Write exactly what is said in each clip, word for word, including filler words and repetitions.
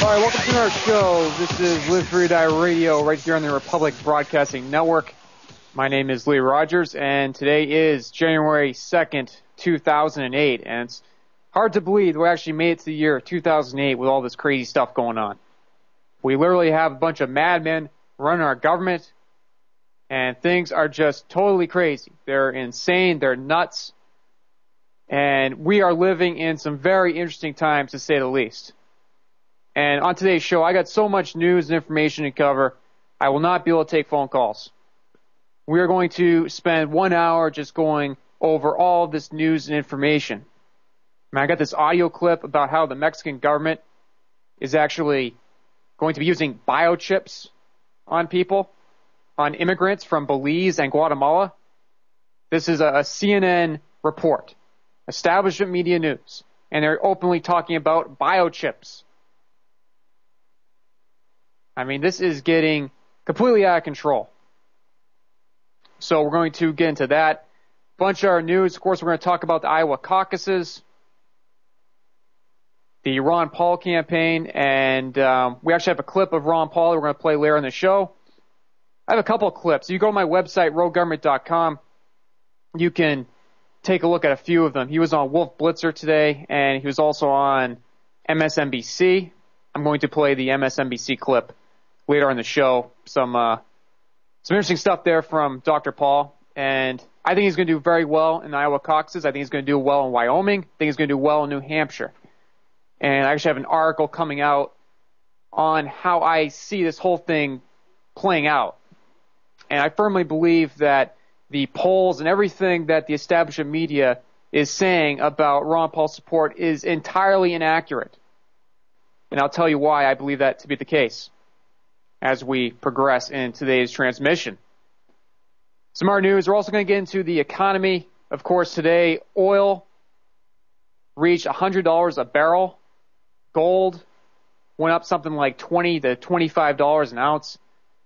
All right, welcome to our show. This is Live Free or Die Radio right here on the Republic Broadcasting Network. My name is Lee Rogers, and today is January second, two thousand eight, and it's hard to believe we actually made it to the year two thousand eight with all this crazy stuff going on. We literally have a bunch of madmen running our government, and things are just totally crazy. They're insane, they're nuts, and we are living in some very interesting times, to say the least. And on today's show, I got so much news and information to cover, I will not be able to take phone calls. We are going to spend one hour just going over all of this news and information. I mean, I got this audio clip about how the Mexican government is actually going to be using biochips on people, on immigrants from Belize and Guatemala. This is a, a C N N report, establishment media news, and they're openly talking about biochips. I mean, this is getting completely out of control. So we're going to get into that. Bunch of our news. Of course, we're going to talk about the Iowa caucuses, the Ron Paul campaign, and um, we actually have a clip of Ron Paul that we're going to play later in the show. I have a couple of clips. You go to my website, rogue government dot com. You can take a look at a few of them. He was on Wolf Blitzer today, and he was also on M S N B C. I'm going to play the M S N B C clip later in the show. Some uh, some interesting stuff there from Doctor Paul, and I think he's going to do very well in the Iowa caucuses. I think he's going to do well in Wyoming. I think he's going to do well in New Hampshire. And I actually have an article coming out on how I see this whole thing playing out. And I firmly believe that the polls and everything that the establishment media is saying about Ron Paul's support is entirely inaccurate. And I'll tell you why I believe that to be the case as we progress in today's transmission. Some more news. We're also going to get into the economy. Of course, today, oil reached one hundred dollars a barrel. Gold went up something like twenty to twenty-five dollars an ounce.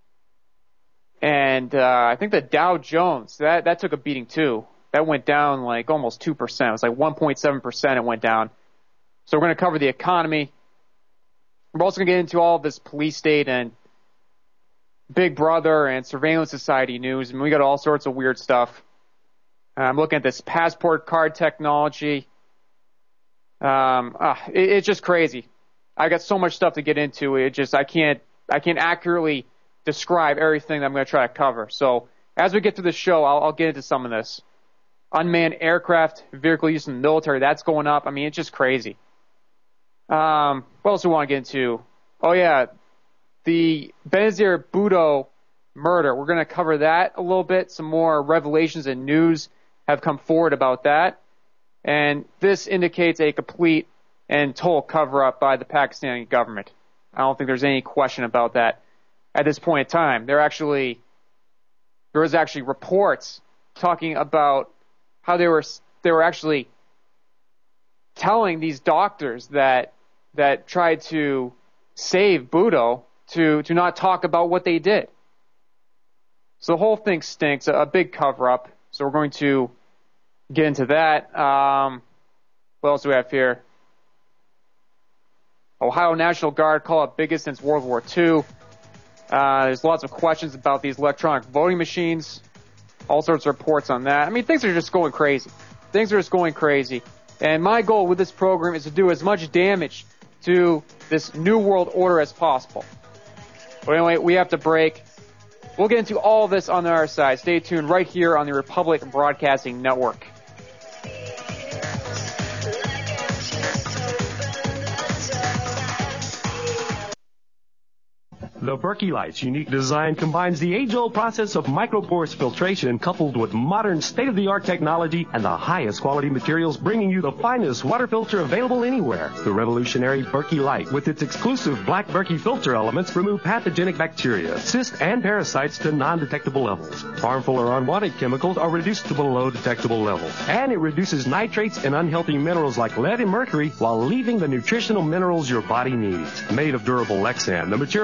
And uh, I think the Dow Jones, that, that took a beating too. That went down like almost two percent. It was like one point seven percent it went down. So we're going to cover the economy. We're also going to get into all of this police state and Big Brother and surveillance society news. I mean, we got all sorts of weird stuff. I'm looking at this passport card technology. Um, uh, it, it's just crazy. I got so much stuff to get into. It just I can't I can't accurately describe everything that I'm going to try to cover. So as we get through the show, I'll, I'll get into some of this. Unmanned aircraft vehicle use in the military, that's going up. I mean, it's just crazy. Um, what else do we want to get into? Oh yeah, the Benazir Bhutto murder. We're going to cover that a little bit. Some more revelations and news have come forward about that. And this indicates a complete and total cover-up by the Pakistani government. I don't think there's any question about that at this point in time. There actually, there was actually reports talking about how they were they were actually telling these doctors that that tried to save Bhutto to to not talk about what they did. So the whole thing stinks. A, a big cover-up. So we're going to get into that. Um, what else do we have here? Ohio National Guard call-up biggest since World War Two. Uh, there's lots of questions about these electronic voting machines. All sorts of reports on that. I mean, things are just going crazy. Things are just going crazy. And my goal with this program is to do as much damage to this new world order as possible. But anyway, we have to break. We'll get into all of this on our side. Stay tuned right here on the Republic Broadcasting Network. The Berkey Light's unique design combines the age-old process of microporous filtration coupled with modern state-of-the-art technology and the highest quality materials, bringing you the finest water filter available anywhere. The revolutionary Berkey Light, with its exclusive black Berkey filter elements, remove pathogenic bacteria, cysts, and parasites to non-detectable levels. Harmful or unwanted chemicals are reduced to below detectable levels. And it reduces nitrates and unhealthy minerals like lead and mercury while leaving the nutritional minerals your body needs. Made of durable Lexan, the material used in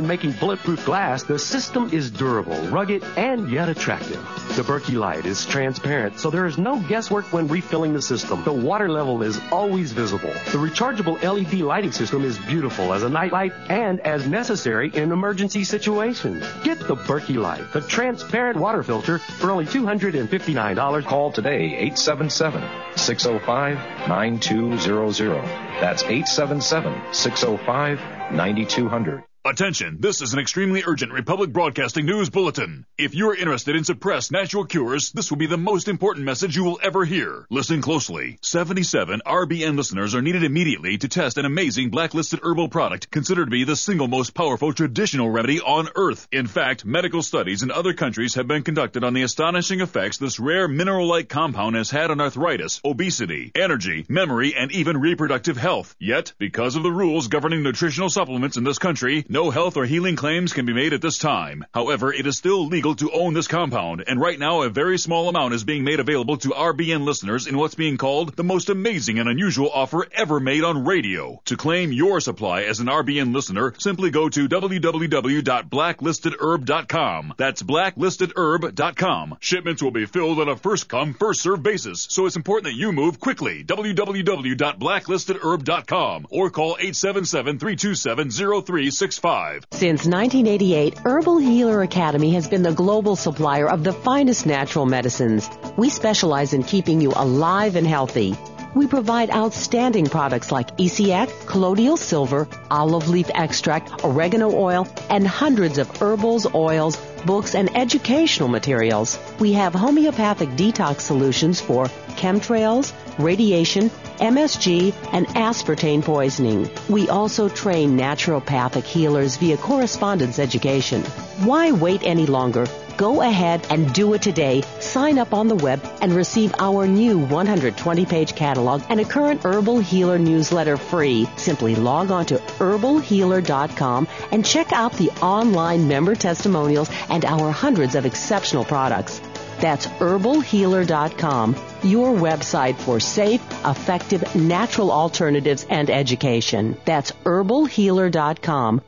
than making bulletproof glass, the system is durable, rugged, and yet attractive. The Berkey Light is transparent, so there is no guesswork when refilling the system. The water level is always visible. The rechargeable L E D lighting system is beautiful as a nightlight and as necessary in emergency situations. Get the Berkey Light, the transparent water filter, for only two hundred fifty-nine dollars. Call today, eight seven seven, six oh five, nine two zero zero. That's eight seven seven, six oh five, nine two zero zero. Attention, this is an extremely urgent Republic Broadcasting News Bulletin. If you're interested in suppressed natural cures, this will be the most important message you will ever hear. Listen closely. seventy-seven R B N listeners are needed immediately to test an amazing blacklisted herbal product considered to be the single most powerful traditional remedy on Earth. In fact, medical studies in other countries have been conducted on the astonishing effects this rare mineral-like compound has had on arthritis, obesity, energy, memory, and even reproductive health. Yet, because of the rules governing nutritional supplements in this country, no health or healing claims can be made at this time. However, it is still legal to own this compound, and right now a very small amount is being made available to R B N listeners in what's being called the most amazing and unusual offer ever made on radio. To claim your supply as an R B N listener, simply go to w w w dot blacklisted herb dot com. That's blacklisted herb dot com. Shipments will be filled on a first-come, first-served basis, so it's important that you move quickly. w w w dot blacklisted herb dot com or call eight seven seven, three two seven, zero three six five. Since nineteen eighty-eight, Herbal Healer Academy has been the global supplier of the finest natural medicines. We specialize in keeping you alive and healthy. We provide outstanding products like E C X, colloidal silver, olive leaf extract, oregano oil, and hundreds of herbals, oils, books, and educational materials. We have homeopathic detox solutions for chemtrails, radiation, M S G, and aspartame poisoning. We also train naturopathic healers via correspondence education. Why wait any longer? Go ahead and do it today. Sign up on the web and receive our new one hundred twenty page catalog and a current Herbal Healer newsletter free. Simply log on to herbal healer dot com and check out the online member testimonials and our hundreds of exceptional products. That's herbal healer dot com, your website for safe, effective, natural alternatives and education. That's herbal healer dot com.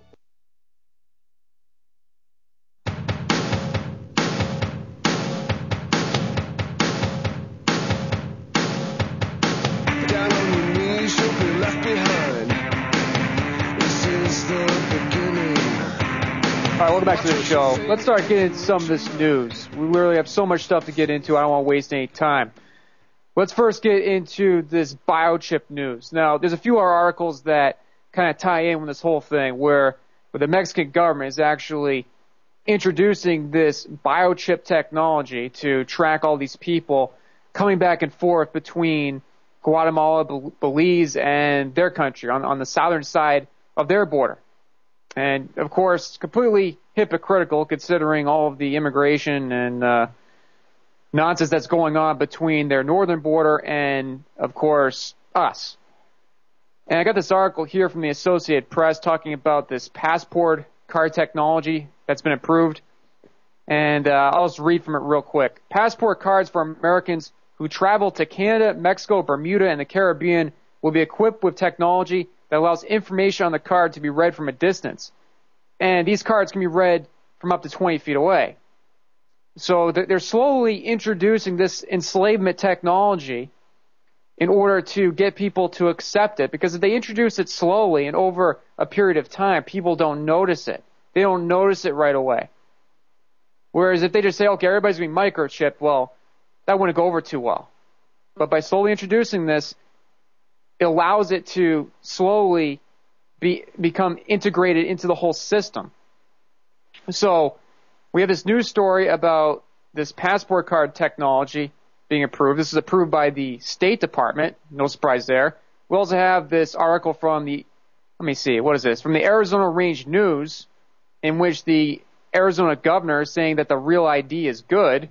All right, welcome back to the show. Let's start getting into some of this news. We literally have so much stuff to get into. I don't want to waste any time. Let's first get into this biochip news. Now, there's a few other articles that kind of tie in with this whole thing where, where the Mexican government is actually introducing this biochip technology to track all these people coming back and forth between Guatemala, Belize, and their country on, on the southern side of their border. And, of course, completely hypocritical considering all of the immigration and uh, nonsense that's going on between their northern border and, of course, us. And I got this article here from the Associated Press talking about this passport card technology that's been approved. And uh, I'll just read from it real quick. Passport cards for Americans who travel to Canada, Mexico, Bermuda, and the Caribbean will be equipped with technology that allows information on the card to be read from a distance. And these cards can be read from up to twenty feet away. So they're slowly introducing this enslavement technology in order to get people to accept it. Because if they introduce it slowly and over a period of time, people don't notice it. They don't notice it right away. Whereas if they just say, okay, everybody's going to be microchipped, well, that wouldn't go over too well. But by slowly introducing this, it allows it to slowly be become integrated into the whole system. So we have this news story about this passport card technology being approved. This is approved by the State Department. No surprise there. We also have this article from the, let me see, what is this? From the Arizona Range News, in which the Arizona governor is saying that the Real I D is good.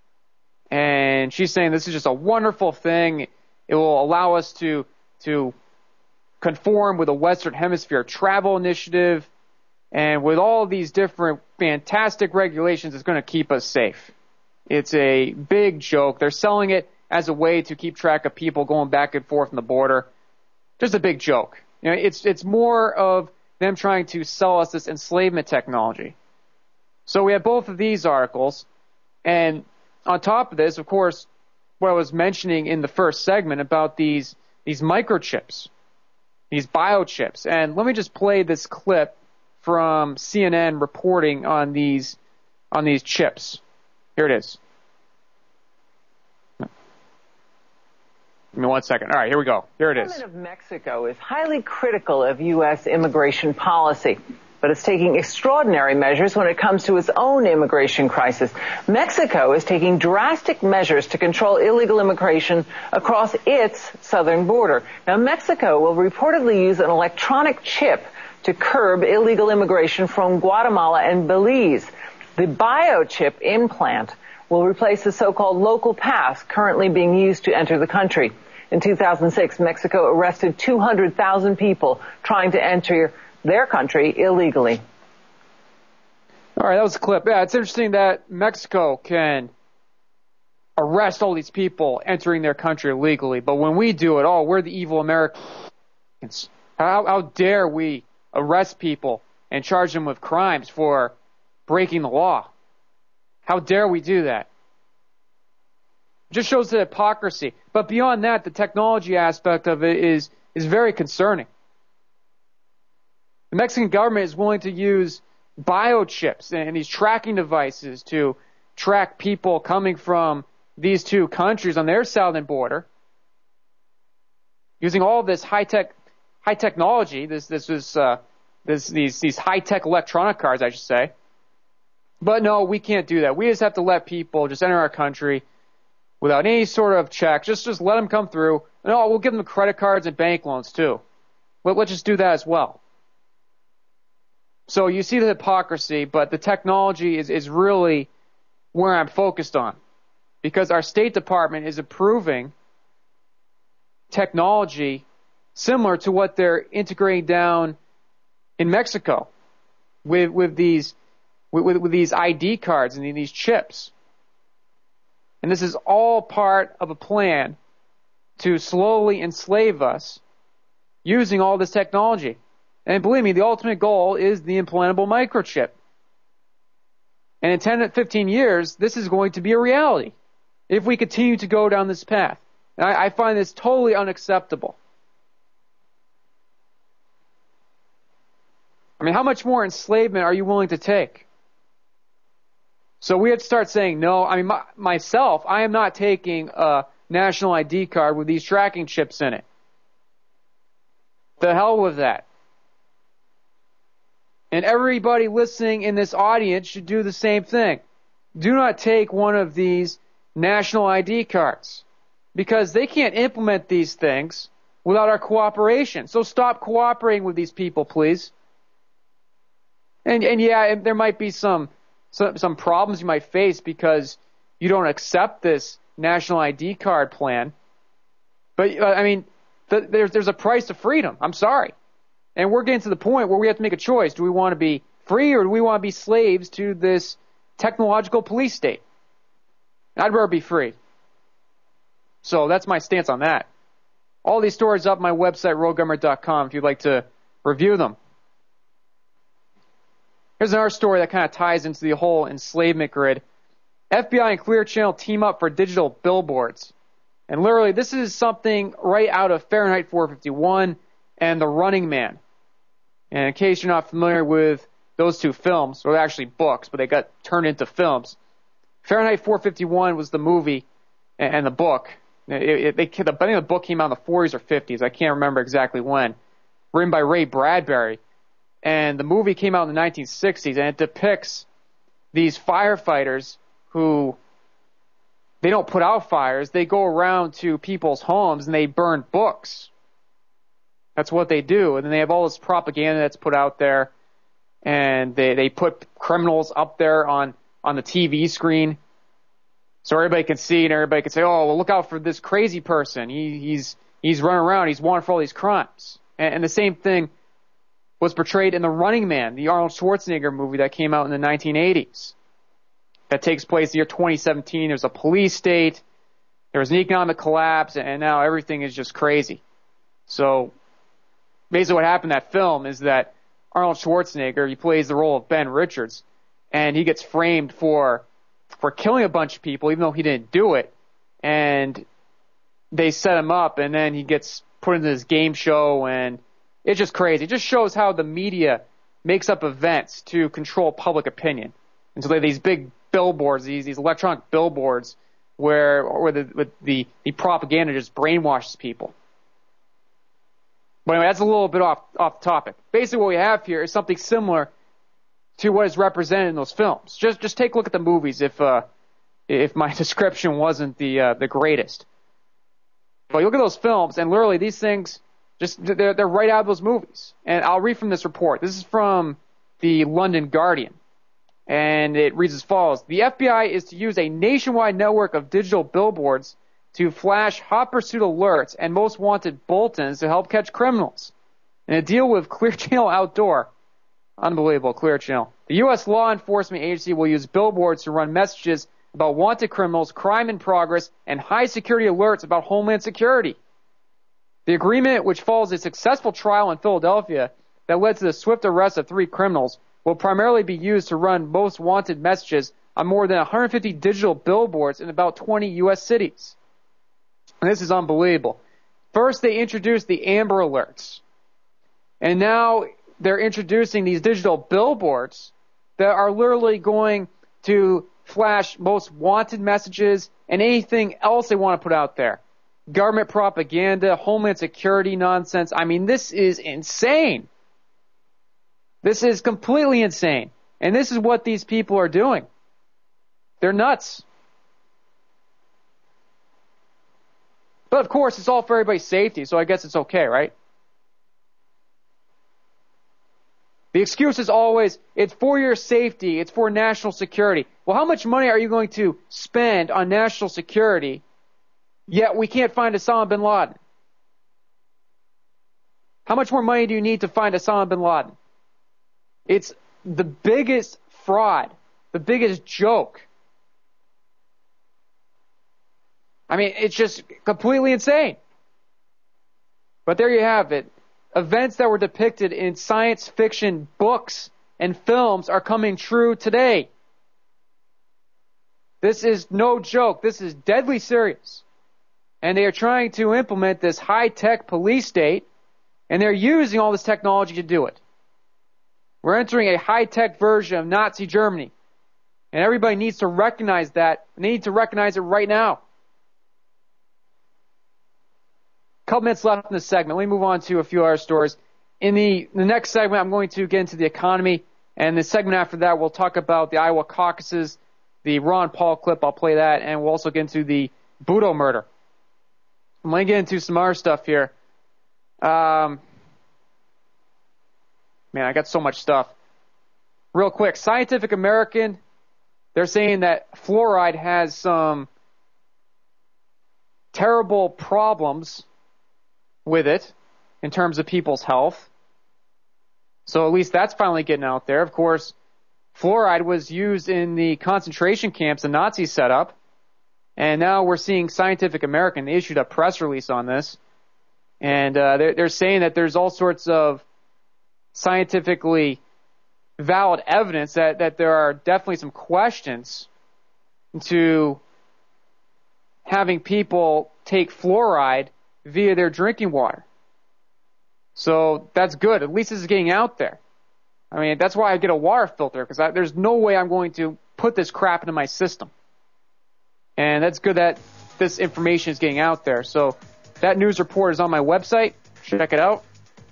And she's saying this is just a wonderful thing. It will allow us to to conform with the Western Hemisphere Travel Initiative, and with all these different fantastic regulations, it's going to keep us safe. It's a big joke. They're selling it as a way to keep track of people going back and forth on the border. Just a big joke. You know, it's it's more of them trying to sell us this enslavement technology. So we have both of these articles, and on top of this, of course, what I was mentioning in the first segment about these these microchips, these biochips. And let me just play this clip from C N N reporting on these on these chips. Here it is. Give me one second. All right, here we go. Here it is. The government of Mexico is highly critical of U S immigration policy, but it's taking extraordinary measures when it comes to its own immigration crisis. Mexico is taking drastic measures to control illegal immigration across its southern border. Now, Mexico will reportedly use an electronic chip to curb illegal immigration from Guatemala and Belize. The biochip implant will replace the so-called local pass currently being used to enter the country. In two thousand six, Mexico arrested two hundred thousand people trying to enter their country illegally. All right, that was a clip. Yeah, it's interesting that Mexico can arrest all these people entering their country illegally, but when we do it, oh, we're the evil Americans. How, how dare we arrest people and charge them with crimes for breaking the law? How dare we do that? It just shows the hypocrisy. But beyond that, the technology aspect of it is, is very concerning. The Mexican government is willing to use biochips and these tracking devices to track people coming from these two countries on their southern border, using all this high-tech high technology. This this is uh, this these these high-tech electronic cards, I should say. But no, we can't do that. We just have to let people just enter our country without any sort of check. Just just let them come through. No, we'll give them credit cards and bank loans too. Let, let's just do that as well. So you see the hypocrisy, but the technology is, is really where I'm focused on. Because our State Department is approving technology similar to what they're integrating down in Mexico with with these with, with these I D cards and these chips. And this is all part of a plan to slowly enslave us using all this technology. And believe me, the ultimate goal is the implantable microchip. And in ten to fifteen years, this is going to be a reality if we continue to go down this path. And I, I find this totally unacceptable. I mean, how much more enslavement are you willing to take? So we have to start saying no. I mean, my, myself, I am not taking a national I D card with these tracking chips in it. The hell with that. And everybody listening in this audience should do the same thing. Do not take one of these national I D cards, because they can't implement these things without our cooperation. So stop cooperating with these people, please. And and yeah, there might be some some, some problems you might face because you don't accept this national I D card plan. But uh, I mean, th- there's there's a price to freedom. I'm sorry. And we're getting to the point where we have to make a choice. Do we want to be free or do we want to be slaves to this technological police state? I'd rather be free. So that's my stance on that. All these stories up on my website, rogue government dot com, if you'd like to review them. Here's another story that kind of ties into the whole enslavement grid. F B I and Clear Channel team up for digital billboards. And literally, this is something right out of Fahrenheit four fifty-one and The Running Man. And in case you're not familiar with those two films, or they're actually books, but they got turned into films. Fahrenheit four fifty-one was the movie and the book. It, it, they, I think the book came out in the forties or fifties. I can't remember exactly when. Written by Ray Bradbury. And the movie came out in the nineteen sixties, and it depicts these firefighters who, they don't put out fires. They go around to people's homes and they burn books. That's what they do. And then they have all this propaganda that's put out there. And they, they put criminals up there on, on the T V screen. So everybody can see and everybody can say, oh, well, look out for this crazy person. He, he's, he's running around. He's wanted for all these crimes. And, and the same thing was portrayed in The Running Man, the Arnold Schwarzenegger movie that came out in the nineteen eighties. That takes place in the year twenty seventeen. There's a police state. There was an economic collapse. And now everything is just crazy. So basically what happened in that film is that Arnold Schwarzenegger. He plays the role of Ben Richards, and he gets framed for for killing a bunch of people, even though he didn't do it. And they set him up, and then he gets put into this game show, and it's just crazy. It just shows how the media makes up events to control public opinion. And so they have these big billboards, these these electronic billboards, where where the with the, the propaganda just brainwashes people. But anyway, that's a little bit off off topic. Basically, what we have here is something similar to what is represented in those films. Just just take a look at the movies if uh, if my description wasn't the uh, the greatest. But you look at those films, and literally these things, just they're they're right out of those movies. And I'll read from this report. This is from the London Guardian, and it reads as follows: The F B I is to use a nationwide network of digital billboards to flash hot pursuit alerts and most wanted bulletins to help catch criminals. In a deal with Clear Channel Outdoor, unbelievable, Clear Channel, the U S law enforcement agency will use billboards to run messages about wanted criminals, crime in progress, and high security alerts about homeland security. The agreement, which follows a successful trial in Philadelphia that led to the swift arrest of three criminals, will primarily be used to run most wanted messages on more than one hundred fifty digital billboards in about twenty U S cities. And this is unbelievable. First, they introduced the Amber Alerts. And now they're introducing these digital billboards that are literally going to flash most wanted messages and anything else they want to put out there. Government propaganda, homeland security nonsense. I mean, this is insane. This is completely insane. And this is what these people are doing. They're nuts. But of course, it's all for everybody's safety, so I guess it's okay, right? The excuse is always, it's for your safety, it's for national security. Well, how much money are you going to spend on national security, yet we can't find Osama bin Laden? How much more money do you need to find Osama bin Laden? It's the biggest fraud, the biggest joke. I mean, it's just completely insane. But there you have it. Events that were depicted in science fiction books and films are coming true today. This is no joke. This is deadly serious. And they are trying to implement this high-tech police state, and they're using all this technology to do it. We're entering a high-tech version of Nazi Germany, and everybody needs to recognize that, and they need to recognize it right now. Couple minutes left in this segment. Let me move on to a few other stories. In the, the next segment, I'm going to get into the economy, and the segment after that, we'll talk about the Iowa caucuses, the Ron Paul clip, I'll play that, and we'll also get into the Budo murder. I'm going to get into some other stuff here. Um, man, I got so much stuff. Real quick, Scientific American, they're saying that fluoride has some terrible problems with it in terms of people's health. So at least that's finally getting out there. Of course, fluoride was used in the concentration camps the Nazis set up, and now we're seeing Scientific American. They issued a press release on this, and uh, they're, they're saying that there's all sorts of scientifically valid evidence that, that there are definitely some questions to having people take fluoride via their drinking water. So that's good. At least this is getting out there. I mean, that's why I get a water filter, because there's no way I'm going to put this crap into my system. And that's good that this information is getting out there. So that news report is on my website. Check it out.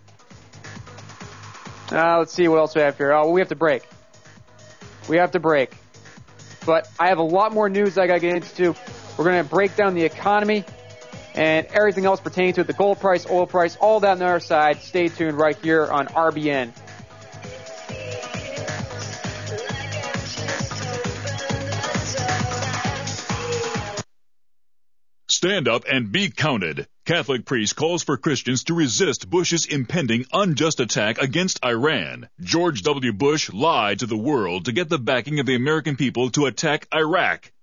Uh, let's see what else we have here. Oh, we have to break. We have to break. But I have a lot more news I got to get into. We're going to break down the economy and everything else pertaining to it, the gold price, oil price, all that on the other side. Stay tuned right here on R B N. Stand up and be counted. Catholic priest calls for Christians to resist Bush's impending unjust attack against Iran. George W. Bush lied to the world to get the backing of the American people to attack Iraq.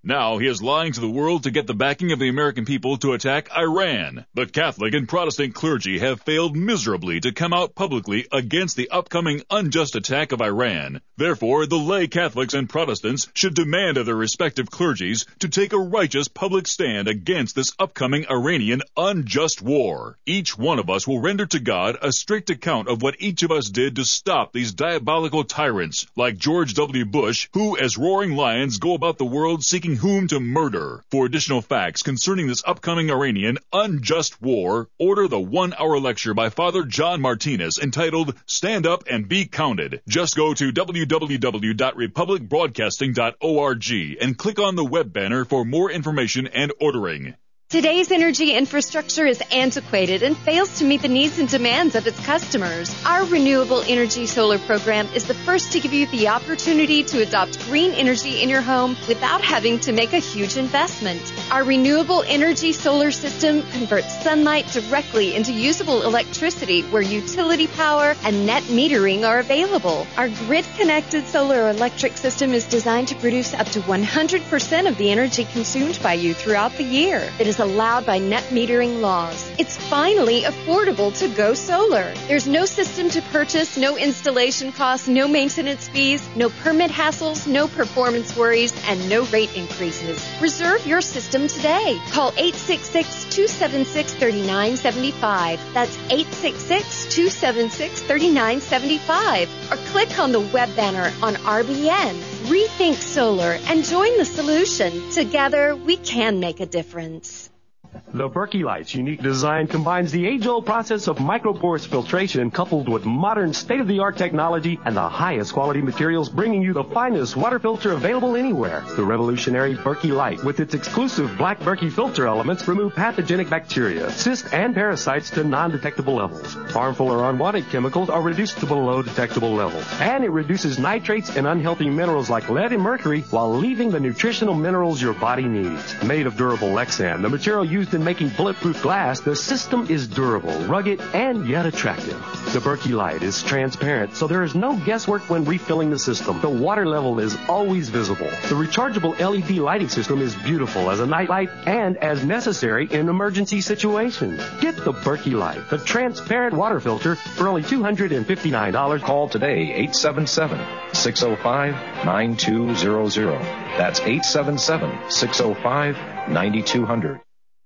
Now he is lying to the world to get the backing of the American people to attack Iran. The Catholic and Protestant clergy have failed miserably to come out publicly against the upcoming unjust attack of Iran. Therefore, the lay Catholics and Protestants should demand of their respective clergies to take a righteous public stand against this upcoming Iranian unjust war. Each one of us will render to God a strict account of what each of us did to stop these diabolical tyrants like George W. Bush, who as roaring lions go about the world seeking whom to murder. For additional facts concerning this upcoming Iranian unjust war, order the one-hour lecture by Father John Martinez entitled Stand Up and Be Counted. Just go to w w w dot republic broadcasting dot org and click on the web banner for more information and ordering. Today's energy infrastructure is antiquated and fails to meet the needs and demands of its customers. Our Renewable Energy Solar program is the first to give you the opportunity to adopt green energy in your home without having to make a huge investment. Our Renewable Energy Solar system converts sunlight directly into usable electricity where utility power and net metering are available. Our grid-connected solar electric system is designed to produce up to one hundred percent of the energy consumed by you throughout the year. It is allowed by net metering laws. It's finally affordable to go solar. There's no system to purchase, no installation costs, no maintenance fees, no permit hassles, no performance worries, and no rate increases. Reserve your system today. Call eight six six, two seven six, three nine seven five. That's eight six six, two seven six, three nine seven five. Or click on the web banner on R B N. Rethink solar and join the solution. Together, we can make a difference. The Berkey Light's unique design combines the age-old process of microporous filtration coupled with modern state-of-the-art technology and the highest quality materials, bringing you the finest water filter available anywhere. The revolutionary Berkey Light, with its exclusive black Berkey filter elements, remove pathogenic bacteria, cysts, and parasites to non-detectable levels. Harmful or unwanted chemicals are reduced to below detectable levels. And it reduces nitrates and unhealthy minerals like lead and mercury while leaving the nutritional minerals your body needs. Made of durable Lexan, the material used in making bulletproof glass, the system is durable, rugged, and yet attractive. The Berkey Light is transparent, so there is no guesswork when refilling the system. The water level is always visible. The rechargeable L E D lighting system is beautiful as a night light and as necessary in emergency situations. Get the Berkey Light, the transparent water filter, for only two hundred fifty-nine dollars. Call today, eight seven seven, six oh five, nine two zero zero. That's eight seven seven, six oh five, nine two zero zero.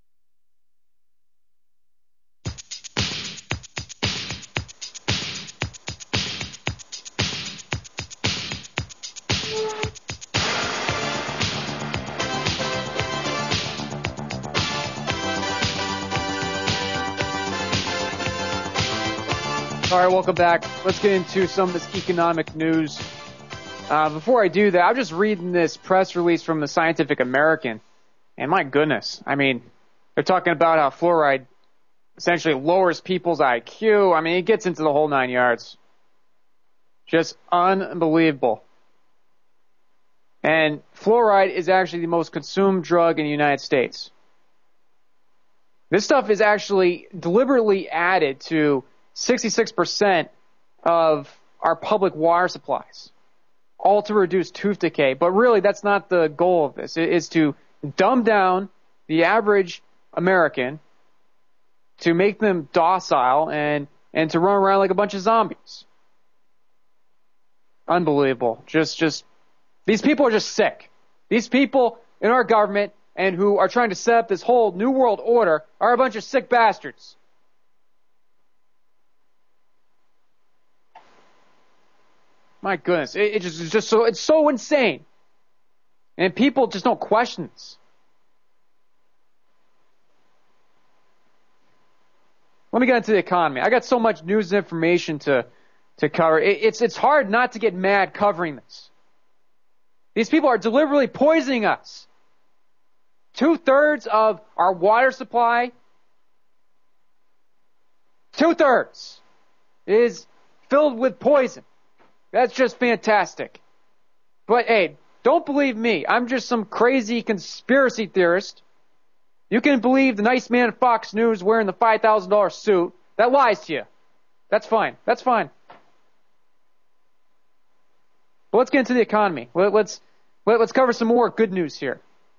All right, welcome back. Let's get into some of this economic news. Uh, before I do that, I'm just reading this press release from the Scientific American, and my goodness, I mean, they're talking about how fluoride essentially lowers people's I Q. I mean, it gets into the whole nine yards. Just unbelievable. And fluoride is actually the most consumed drug in the United States. This stuff is actually deliberately added to sixty-six percent of our public water supplies, all to reduce tooth decay. But really, that's not the goal of this. It is to dumb down the average American, to make them docile, and, and to run around like a bunch of zombies. Unbelievable. Just, just, these people are just sick. These people in our government and who are trying to set up this whole new world order are a bunch of sick bastards. My goodness, it, it just, it's just so, it's so insane. And people just don't question this. Let me get into the economy. I got so much news and information to, to cover. It, it's, it's hard not to get mad covering this. These people are deliberately poisoning us. Two-thirds of our water supply, two-thirds is filled with poison. That's just fantastic. But hey, don't believe me. I'm just some crazy conspiracy theorist. You can believe the nice man at Fox News wearing the five thousand dollars suit. That lies to you. That's fine. That's fine. But let's get into the economy. Let's, let's cover some more good news here.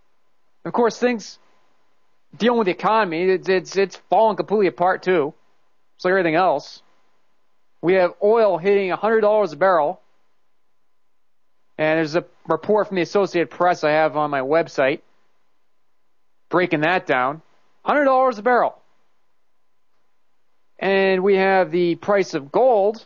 Of course, things dealing with the economy, it's, it's, it's falling completely apart too. It's like everything else. We have oil hitting one hundred dollars a barrel. And there's a report from the Associated Press I have on my website breaking that down. one hundred dollars a barrel. And we have the price of gold.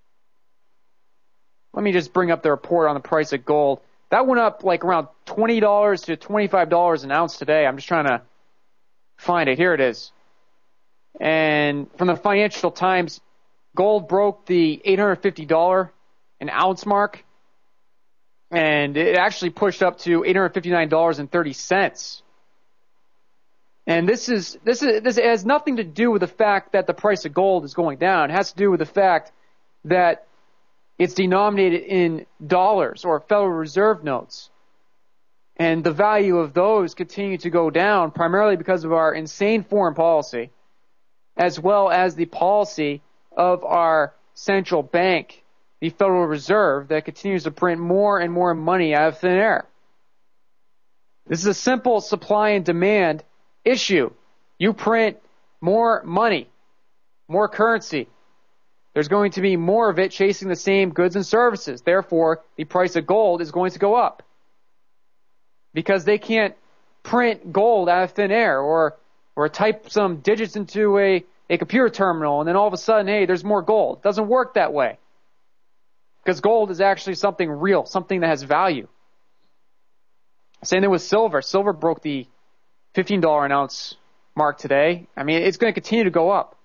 Let me just bring up the report on the price of gold. That went up like around twenty dollars to twenty-five dollars an ounce today. I'm just trying to find it. Here it is. And from the Financial Times, gold broke the eight hundred fifty dollars an ounce mark. And it actually pushed up to eight hundred fifty-nine dollars and thirty cents. And this is this is this has nothing to do with the fact that the price of gold is going down. It has to do with the fact that it's denominated in dollars or Federal Reserve notes. And the value of those continue to go down primarily because of our insane foreign policy, as well as the policy of our central bank, the Federal Reserve, that continues to print more and more money out of thin air. This is a simple supply and demand issue. You print more money, more currency. There's going to be more of it chasing the same goods and services. Therefore, the price of gold is going to go up. Because they can't print gold out of thin air or or type some digits into a, a computer terminal and then all of a sudden, hey, there's more gold. It doesn't work that way. Because gold is actually something real, something that has value. Same thing with silver. Silver broke the fifteen dollars an ounce mark today. I mean, it's going to continue to go up.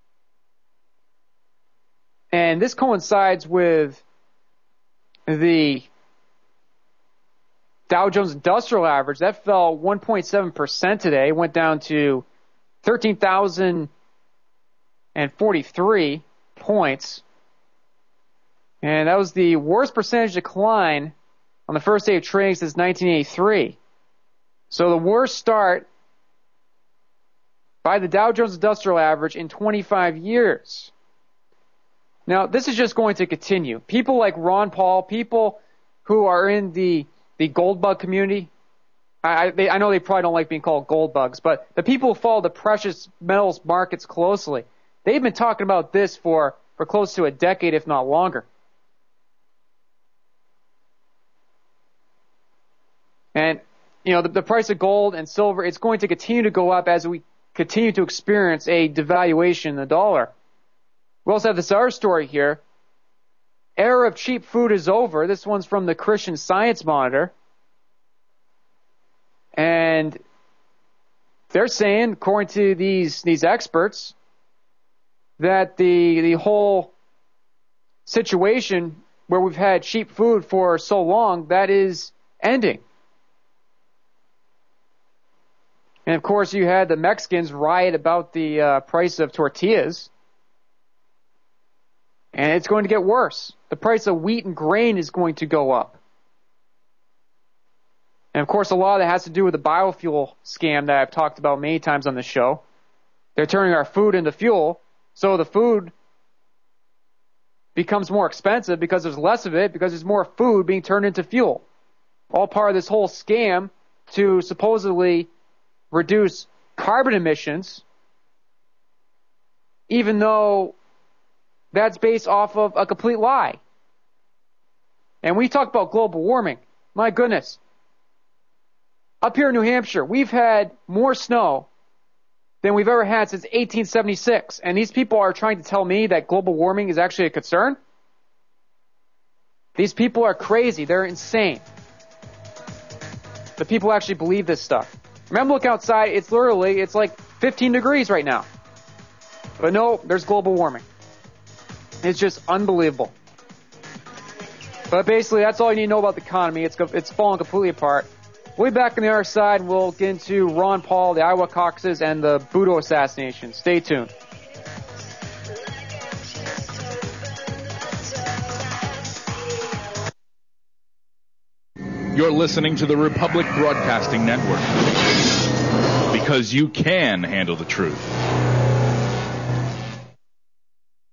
And this coincides with the Dow Jones Industrial Average. That fell one point seven percent today, went down to thirteen thousand forty-three points. And that was the worst percentage decline on the first day of trading since nineteen eighty-three. So the worst start by the Dow Jones Industrial Average in twenty-five years. Now, this is just going to continue. People like Ron Paul, people who are in the, the gold bug community, I, they, I know they probably don't like being called gold bugs, but the people who follow the precious metals markets closely, they've been talking about this for, for close to a decade, if not longer. And, you know, the, the price of gold and silver, it's going to continue to go up as we continue to experience a devaluation in the dollar. We also have this other story here. Era of cheap food is over. This one's from the Christian Science Monitor. And they're saying, according to these, these experts, that the, the whole situation where we've had cheap food for so long, that is ending. And of course, you had the Mexicans riot about the uh, price of tortillas. And it's going to get worse. The price of wheat and grain is going to go up. And of course, a lot of that has to do with the biofuel scam that I've talked about many times on the show. They're turning our food into fuel, so the food becomes more expensive because there's less of it, because there's more food being turned into fuel. All part of this whole scam to supposedly reduce carbon emissions, even though that's based off of a complete lie. And we talk about global warming. My goodness. Up here in New Hampshire, we've had more snow than we've ever had since eighteen seventy-six. And these people are trying to tell me that global warming is actually a concern? These people are crazy. They're insane. The people actually believe this stuff. Remember, look outside. It's literally, it's like fifteen degrees right now. But no, there's global warming. It's just unbelievable. But basically, that's all you need to know about the economy. It's it's falling completely apart. We'll be back on the other side, and we'll get into Ron Paul, the Iowa caucuses, and the Budo assassination. Stay tuned. You're listening to the Republic Broadcasting Network. Because you can handle the truth.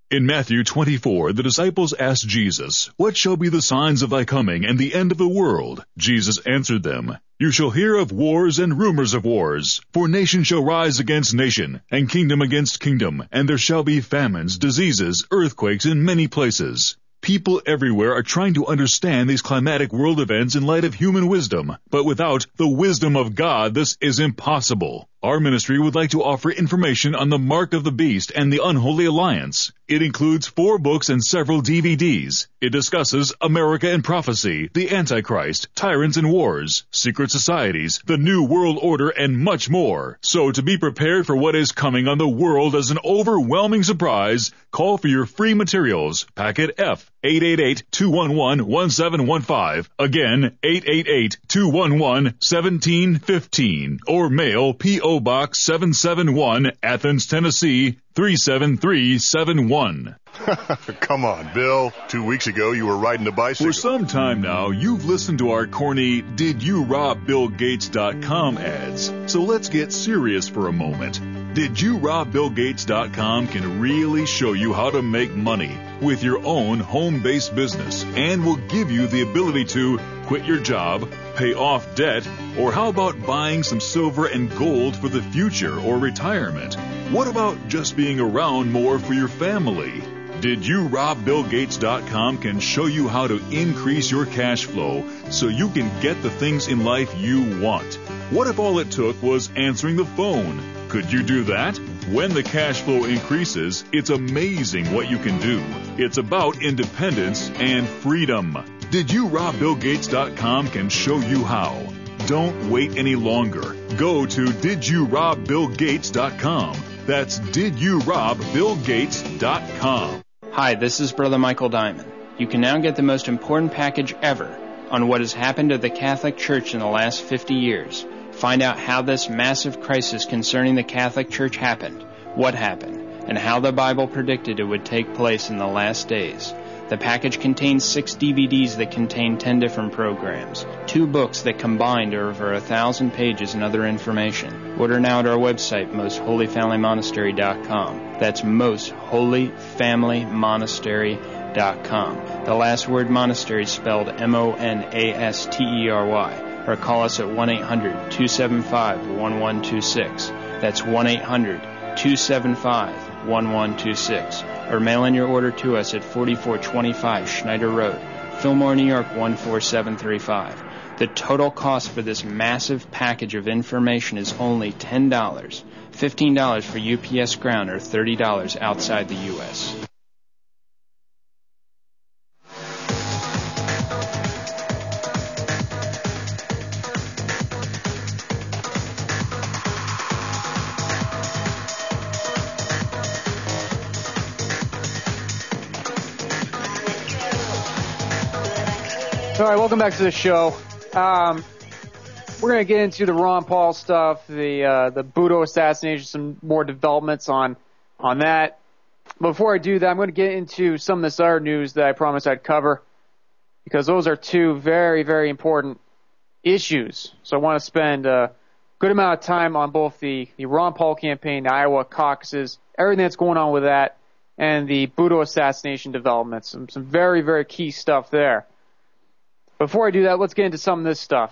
In Matthew twenty-four, the disciples asked Jesus, "What shall be the signs of thy coming and the end of the world?" Jesus answered them, "You shall hear of wars and rumors of wars, for nation shall rise against nation, and kingdom against kingdom, and there shall be famines, diseases, earthquakes in many places." People everywhere are trying to understand these climatic world events in light of human wisdom, but without the wisdom of God, this is impossible. Our ministry would like to offer information on the Mark of the Beast and the Unholy Alliance. It includes four books and several D V Ds. It discusses America and prophecy, the Antichrist, tyrants and wars, secret societies, the New World Order, and much more. So to be prepared for what is coming on the world as an overwhelming surprise, call for your free materials. Packet F, eight eight eight, two one one, one seven one five. Again, eight eight eight, two one one, one seven one five. Or mail P O Box seven seven one, Athens, Tennessee, three seven three seven one. Come on, Bill. Two weeks ago, you were riding a bicycle. For some time now, you've listened to our corny Did You Rob Bill Gates dot com ads. So let's get serious for a moment. Did You Rob Bill Gates dot com can really show you how to make money with your own home-based business and will give you the ability to quit your job, pay off debt, or how about buying some silver and gold for the future or retirement? What about just being around more for your family? Did You Rob Bill Gates dot com can show you how to increase your cash flow so you can get the things in life you want. What if all it took was answering the phone? Could you do that? When the cash flow increases, it's amazing what you can do. It's about independence and freedom. Did You Rob Bill Gates dot com can show you how. Don't wait any longer. Go to Did You Rob Bill Gates dot com. That's Did You Rob Bill Gates dot com. Hi, this is Brother Michael Diamond. You can now get the most important package ever on what has happened to the Catholic Church in the last fifty years. Find out how this massive crisis concerning the Catholic Church happened, what happened, and how the Bible predicted it would take place in the last days. The package contains six D V Ds that contain ten different programs, two books that combined are over a thousand pages and other information. Order now at our website, most holy family monastery dot com. That's most holy family monastery dot com. The last word monastery is spelled M O N A S T E R Y. Or call us at one eight hundred, two seven five, one one two six. That's one eight hundred, two seven five, one one two six. Or mail in your order to us at forty-four twenty-five Schneider Road, Fillmore, New York one four seven three five. The total cost for this massive package of information is only ten dollars, fifteen dollars for U P S ground, or thirty dollars outside the U S All right, welcome back to the show. Um, we're going to get into the Ron Paul stuff, the uh, the Budo assassination, some more developments on on that. Before I do that, I'm going to get into some of this other news that I promised I'd cover, because those are two very, very important issues. So I want to spend a good amount of time on both the, the Ron Paul campaign, the Iowa caucuses, everything that's going on with that, and the Budo assassination developments. Some, some very, very key stuff there. Before I do that, let's get into some of this stuff.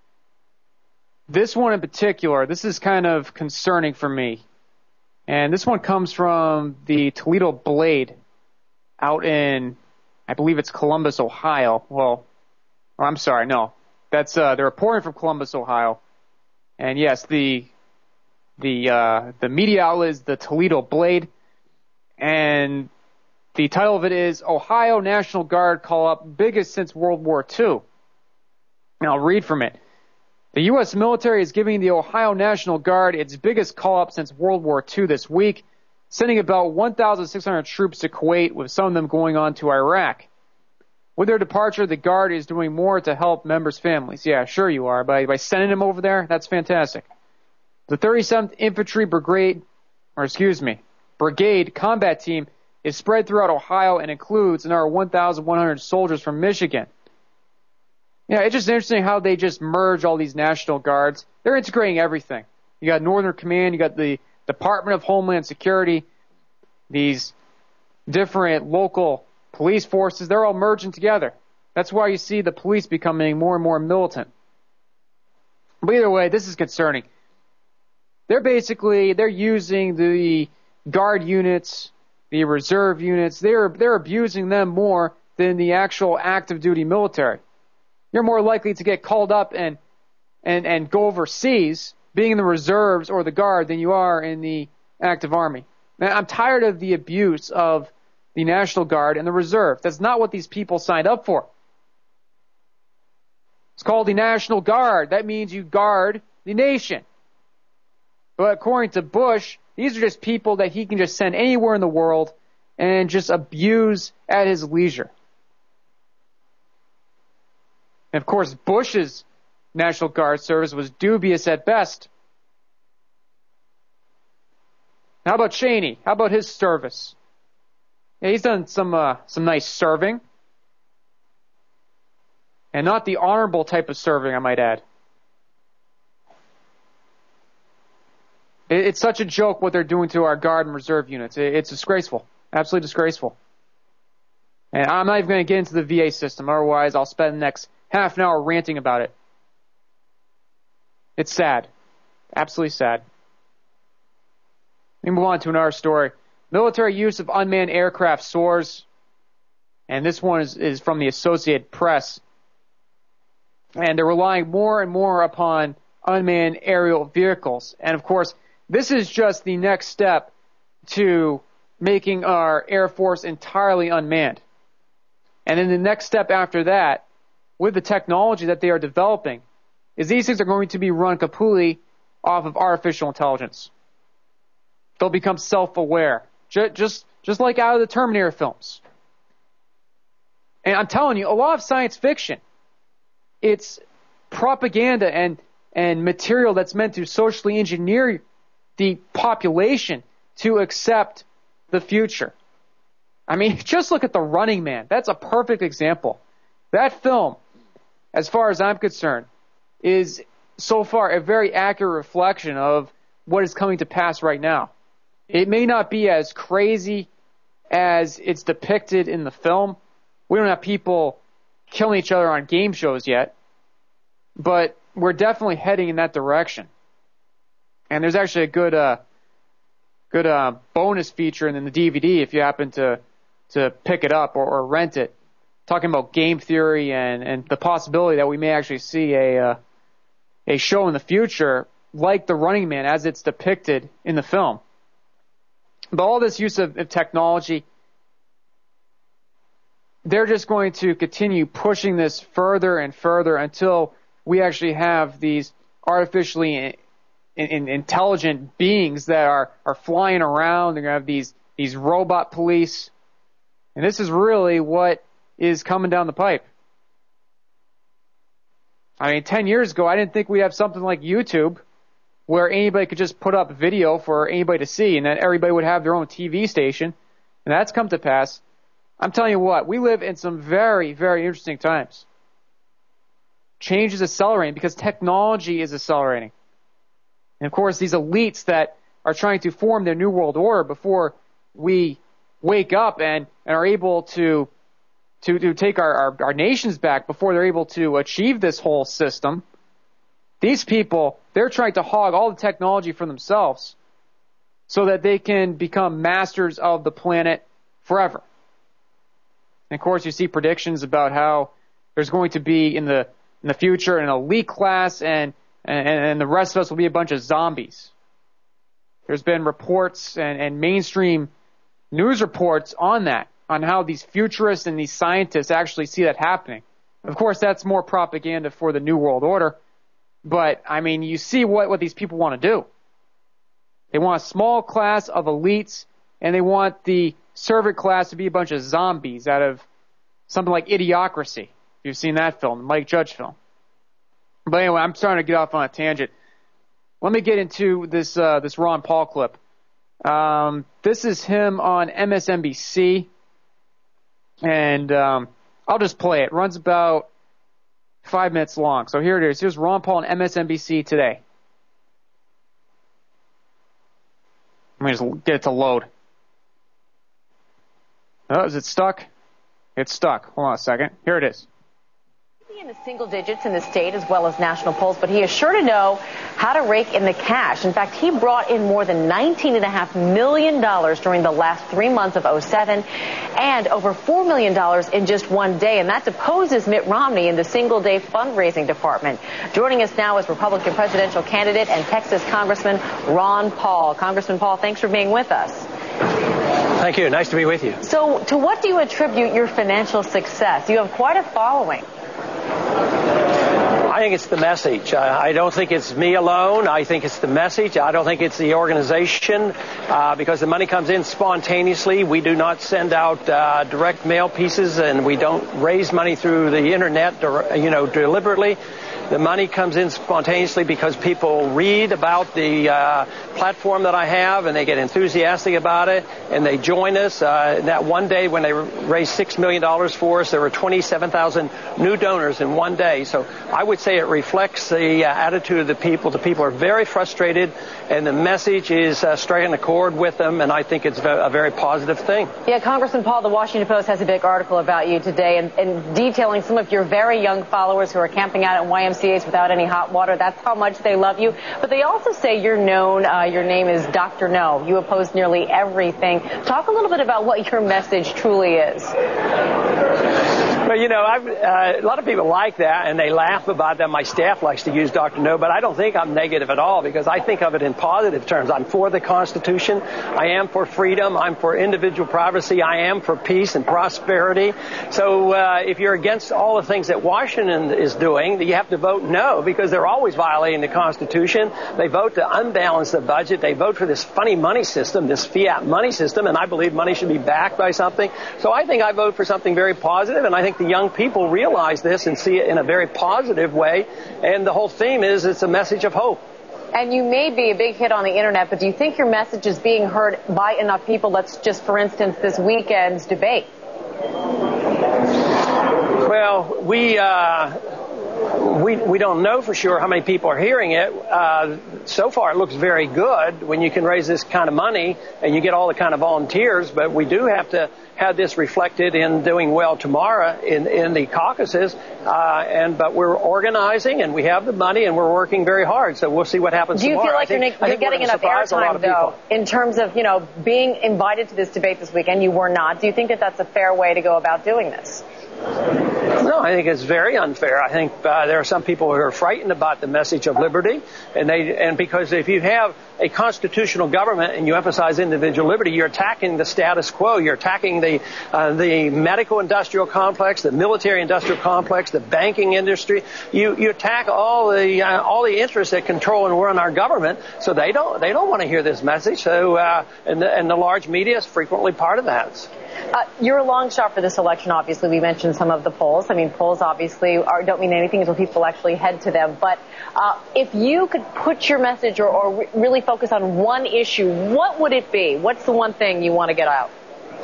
This one in particular, this is kind of concerning for me. And this one comes from the Toledo Blade out in, I believe it's Columbus, Ohio. Well, or I'm sorry, no. That's uh, they're reporting from Columbus, Ohio. And yes, the the uh, the media outlet is the Toledo Blade. And the title of it is Ohio National Guard Call-Up Biggest Since World War Two. And I'll read from it. The U S military is giving the Ohio National Guard its biggest call-up since World War Two this week, sending about one thousand six hundred troops to Kuwait, with some of them going on to Iraq. With their departure, the Guard is doing more to help members' families. Yeah, sure you are. By, by sending them over there, that's fantastic. The thirty-seventh Infantry Brigade, or excuse me, Brigade Combat Team is spread throughout Ohio and includes another one thousand one hundred soldiers from Michigan. Yeah, it's just interesting how they just merge all these National Guards. They're integrating everything. You got Northern Command, you got the Department of Homeland Security, these different local police forces, they're all merging together. That's why you see the police becoming more and more militant. But either way, this is concerning. They're basically, they're using the guard units, the reserve units, they're, they're abusing them more than the actual active duty military. You're more likely to get called up and, and, and go overseas being in the reserves or the guard than you are in the active army. Now, I'm tired of the abuse of the National Guard and the reserve. That's not what these people signed up for. It's called the National Guard. That means you guard the nation. But according to Bush, these are just people that he can just send anywhere in the world and just abuse at his leisure. And of course, Bush's National Guard service was dubious at best. How about Cheney? How about his service? Yeah, he's done some uh, some nice serving. And not the honorable type of serving, I might add. It, it's such a joke what they're doing to our Guard and Reserve units. It, it's disgraceful. Absolutely disgraceful. And I'm not even going to get into the V A system. Otherwise, I'll spend the next half an hour ranting about it. It's sad. Absolutely sad. Let me move on to another story. Military use of unmanned aircraft soars. And this one is, is from the Associated Press. And they're relying more and more upon unmanned aerial vehicles. And of course, this is just the next step to making our Air Force entirely unmanned. And then the next step after that, with the technology that they are developing, is these things are going to be run completely off of artificial intelligence. They'll become self-aware, just, just, just like out of the Terminator films. And I'm telling you, a lot of science fiction, it's propaganda and, and material that's meant to socially engineer the population to accept the future. I mean, just look at The Running Man. That's a perfect example. That film, as far as I'm concerned, is so far a very accurate reflection of what is coming to pass right now. It may not be as crazy as it's depicted in the film. We don't have people killing each other on game shows yet, but we're definitely heading in that direction. And there's actually a good, uh, good uh, bonus feature in the D V D if you happen to to pick it up or, or rent it, talking about game theory and, and the possibility that we may actually see a uh, a show in the future like The Running Man as it's depicted in the film. But all this use of, of technology, they're just going to continue pushing this further and further until we actually have these artificially in, in, intelligent beings that are, are flying around. They're going to have these, these robot police. And this is really what is coming down the pipe. I mean, ten years ago, I didn't think we'd have something like YouTube where anybody could just put up video for anybody to see and then everybody would have their own T V station. And that's come to pass. I'm telling you what, we live in some very, very interesting times. Change is accelerating because technology is accelerating. And of course, these elites that are trying to form their new world order before we wake up and, and are able to to, to take our, our, our nations back before they're able to achieve this whole system. These people, they're trying to hog all the technology for themselves so that they can become masters of the planet forever. And of course, you see predictions about how there's going to be in the in the future an elite class and, and, and the rest of us will be a bunch of zombies. There's been reports and, and mainstream news reports on that, on how these futurists and these scientists actually see that happening. Of course, that's more propaganda for the New World Order. But, I mean, you see what, what these people want to do. They want a small class of elites, and they want the servant class to be a bunch of zombies out of something like Idiocracy. If you've seen that film, the Mike Judge film. But anyway, I'm starting to get off on a tangent. Let me get into this uh, this Ron Paul clip. Um, this is him on M S N B C, and um, I'll just play it. It runs about five minutes long. So here it is. Here's Ron Paul on M S N B C today. Let me just get it to load. Oh, is it stuck? It's stuck. Hold on a second. Here it is. In the single digits in the state as well as national polls, but he is sure to know how to rake in the cash. In fact, he brought in more than nineteen point five million dollars during the last three months of oh seven and over four million dollars in just one day. And that deposes Mitt Romney in the single day fundraising department. Joining us now is Republican presidential candidate and Texas Congressman Ron Paul. Congressman Paul, thanks for being with us. Thank you. Nice to be with you. So to what do you attribute your financial success? You have quite a following. I think it's the message. I, I don't think it's me alone. I think it's the message. I don't think it's the organization uh, because the money comes in spontaneously. We do not send out uh, direct mail pieces, and we don't raise money through the internet, you know, deliberately. The money comes in spontaneously because people read about the uh, platform that I have, and they get enthusiastic about it, and they join us. Uh, that one day when they raised six million dollars for us, there were twenty-seven thousand new donors in one day. So I would say it reflects the uh, attitude of the people. The people are very frustrated, and the message is uh, striking a chord with them, and I think it's a very positive thing. Yeah, Congressman Paul, the Washington Post has a big article about you today and, and detailing some of your very young followers who are camping out at Y M C As without any hot water. That's how much they love you. But they also say you're known, uh, your name is Doctor No. You oppose nearly everything. Talk a little bit about what your message truly is. Well, you know, I've, uh, a lot of people like that, and they laugh about that. My staff likes to use Doctor No, but I don't think I'm negative at all because I think of it in positive terms. I'm for the Constitution. I am for freedom. I'm for individual privacy. I am for peace and prosperity. So uh, if you're against all the things that Washington is doing, you have to vote no because they're always violating the Constitution. They vote to unbalance the budget. They vote for this funny money system, this fiat money system, and I believe money should be backed by something. So I think I vote for something very positive, and I think the young people realize this and see it in a very positive way. And the whole theme is it's a message of hope. And you may be a big hit on the internet, but do you think your message is being heard by enough people? Let's just, for instance, this weekend's debate. Well, we, uh, we, we don't know for sure how many people are hearing it. Uh, so far, it looks very good when you can raise this kind of money and you get all the kind of volunteers, but we do have to have this reflected in doing well tomorrow in, in the caucuses. Uh, and but we're organizing and we have the money and we're working very hard. So we'll see what happens tomorrow. Do you feel like think, you're, you're getting enough airtime, though, in terms of, you know, being invited to this debate this weekend? You were not. Do you think that that's a fair way to go about doing this? No, I think it's very unfair. I think uh, there are some people who are frightened about the message of liberty, and they and because if you have a constitutional government and you emphasize individual liberty, you're attacking the status quo. You're attacking the uh, the medical industrial complex, the military industrial complex, the banking industry. You you attack all the uh, all the interests that control and run our government. So they don't they don't want to hear this message. So uh, and the, and the large media is frequently part of that. Uh, you're a long shot for this election, obviously. We mentioned some of the polls. I mean, polls obviously are, don't mean anything until people actually head to them. But uh, if you could put your message or, or re- really focus on one issue, what would it be? What's the one thing you want to get out?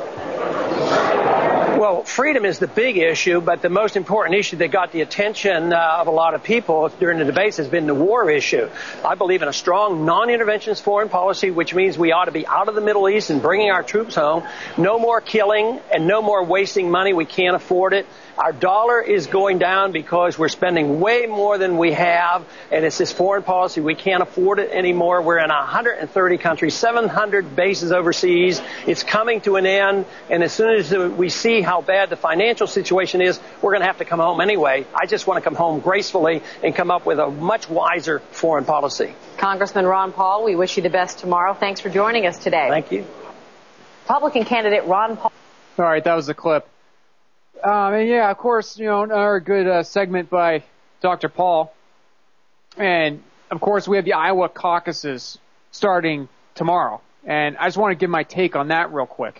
Well, freedom is the big issue, but the most important issue that got the attention uh, of a lot of people during the debates has been the war issue. I believe in a strong non-interventionist foreign policy, which means we ought to be out of the Middle East and bringing our troops home. No more killing and no more wasting money. We can't afford it. Our dollar is going down because we're spending way more than we have, and it's this foreign policy. We can't afford it anymore. We're in one hundred thirty countries, seven hundred bases overseas. It's coming to an end, and as soon as we see how bad the financial situation is, we're going to have to come home anyway. I just want to come home gracefully and come up with a much wiser foreign policy. Congressman Ron Paul, we wish you the best tomorrow. Thanks for joining us today. Thank you. Republican candidate Ron Paul. All right, that was the clip. Um, and yeah, of course, you know, another good uh, segment by Doctor Paul. And, of course, we have the Iowa caucuses starting tomorrow. And I just want to give my take on that real quick.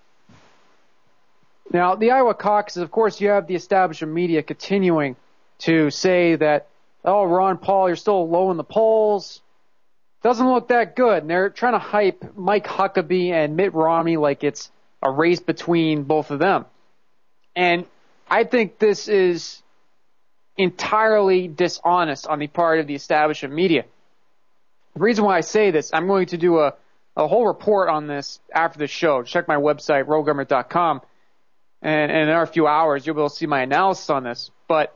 Now, the Iowa caucuses, of course, you have the establishment media continuing to say that, oh, Ron Paul, you're still low in the polls. Doesn't look that good. And they're trying to hype Mike Huckabee and Mitt Romney like it's a race between both of them. And I think this is entirely dishonest on the part of the establishment media. The reason why I say this, I'm going to do a, a whole report on this after the show. Check my website, roe government dot com. and, and in our few hours, you'll be able to see my analysis on this. But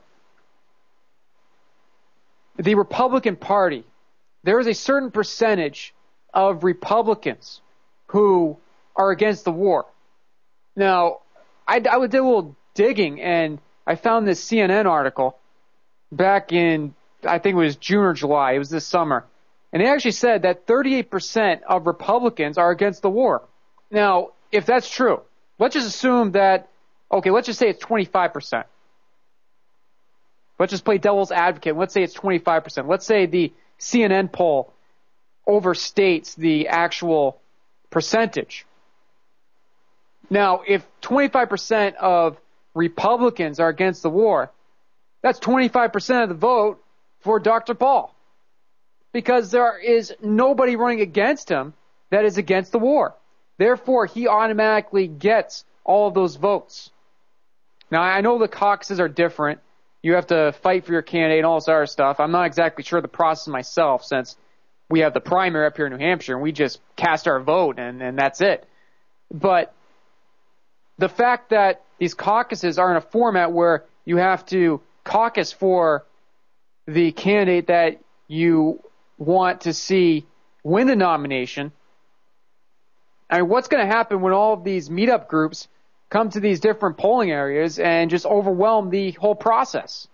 the Republican Party, there is a certain percentage of Republicans who are against the war. Now, I, I did a little digging, and I found this C N N article back in, I think it was June or July. It was this summer. And they actually said that thirty-eight percent of Republicans are against the war. Now, if that's true, let's just assume that, okay, let's just say it's twenty-five percent. Let's just play devil's advocate. Let's say it's twenty-five percent. Let's say the C N N poll overstates the actual percentage. Now, if twenty-five percent of Republicans are against the war, that's twenty-five percent of the vote for Doctor Paul. Because there is nobody running against him that is against the war. Therefore, he automatically gets all of those votes. Now, I know the caucuses are different. You have to fight for your candidate and all this other stuff. I'm not exactly sure the process myself, since we have the primary up here in New Hampshire and we just cast our vote and, and that's it. But the fact that these caucuses are in a format where you have to caucus for the candidate that you want to see win the nomination, I mean, what's going to happen when all of these meetup groups come to these different polling areas and just overwhelm the whole process?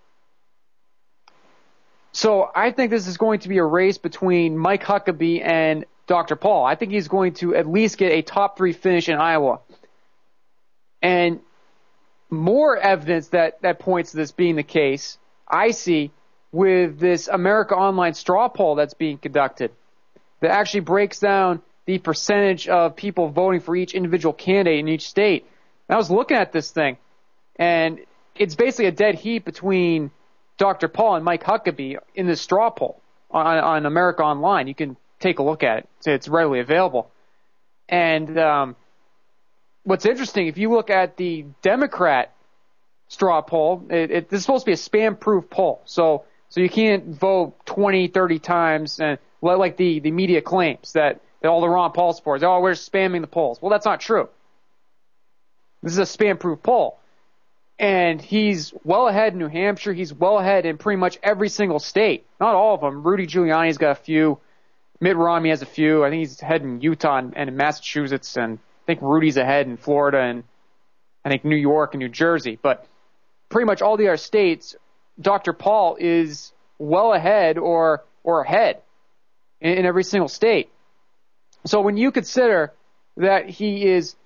So I think this is going to be a race between Mike Huckabee and Doctor Paul. I think he's going to at least get a top three finish in Iowa. And more evidence that, that points to this being the case, I see with this America Online straw poll that's being conducted that actually breaks down the percentage of people voting for each individual candidate in each state. And I was looking at this thing, and it's basically a dead heat between Doctor Paul and Mike Huckabee in this straw poll on, on America Online. You can take a look at it. It's readily available. And um, what's interesting, if you look at the Democrat straw poll, it, it, this is supposed to be a spam-proof poll. So so you can't vote twenty, thirty times, and like the, the media claims that, that all the Ron Paul supporters, oh, we're spamming the polls. Well, that's not true. This is a spam-proof poll. And he's well ahead in New Hampshire. He's well ahead in pretty much every single state. Not all of them. Rudy Giuliani's got a few. Mitt Romney has a few. I think he's ahead in Utah and, and in Massachusetts. And I think Rudy's ahead in Florida and I think New York and New Jersey. But pretty much all the other states, Doctor Paul is well ahead or or ahead in, in every single state. So when you consider that he is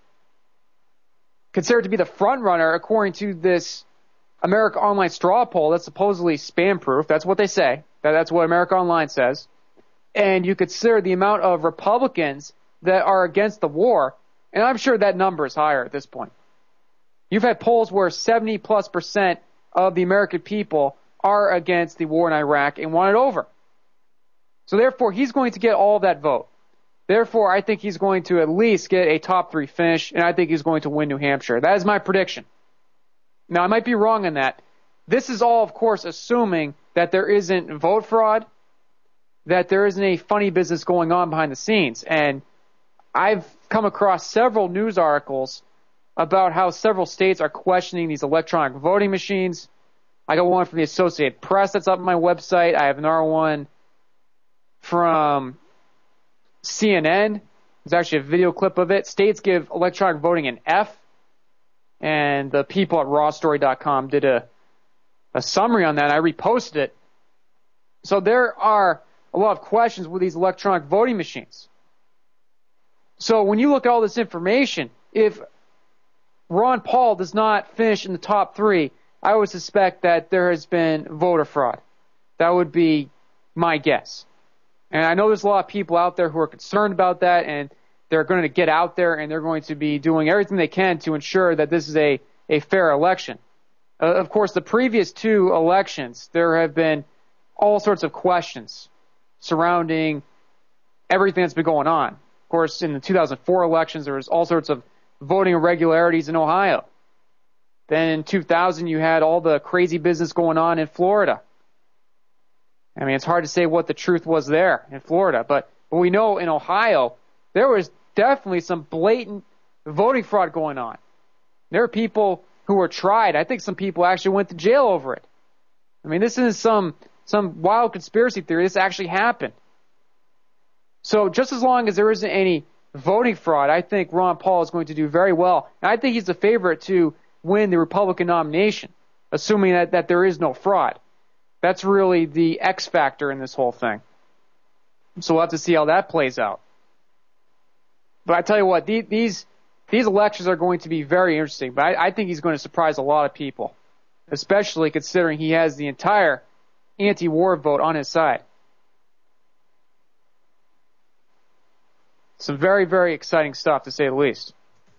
considered to be the front runner according to this America Online straw poll that's supposedly spam-proof, that's what they say, that, that's what America Online says, and you consider the amount of Republicans that are against the war, and I'm sure that number is higher at this point. You've had polls where seventy plus percent of the American people are against the war in Iraq and want it over. So therefore, he's going to get all of that vote. Therefore, I think he's going to at least get a top three finish, and I think he's going to win New Hampshire. That is my prediction. Now, I might be wrong on that. This is all, of course, assuming that there isn't vote fraud, that there isn't a funny business going on behind the scenes. And I've come across several news articles about how several states are questioning these electronic voting machines. I got one from the Associated Press that's up on my website. I have another one from C N N. There's actually a video clip of it. States give electronic voting an F. And the people at raw story dot com did a, a summary on that. I reposted it. So there are a lot of questions with these electronic voting machines. So when you look at all this information, if Ron Paul does not finish in the top three, I would suspect that there has been voter fraud. That would be my guess. And I know there's a lot of people out there who are concerned about that, and they're going to get out there and they're going to be doing everything they can to ensure that this is a, a fair election. Uh, of course, the previous two elections, there have been all sorts of questions surrounding everything that's been going on. Of course, in the two thousand four elections, there was all sorts of voting irregularities in Ohio. Then in two thousand, you had all the crazy business going on in Florida. I mean, it's hard to say what the truth was there in Florida, but, but we know in Ohio, there was definitely some blatant voting fraud going on. There are people who were tried. I think some people actually went to jail over it. I mean, this isn't some some wild conspiracy theory. This actually happened. So just as long as there isn't any voting fraud, I think Ron Paul is going to do very well. And I think he's the favorite to win the Republican nomination, assuming that, that there is no fraud. That's really the X factor in this whole thing. So we'll have to see how that plays out. But I tell you what, these these, these elections are going to be very interesting. But I, I think he's going to surprise a lot of people, especially considering he has the entire anti-war vote on his side. Some very, very exciting stuff, to say the least.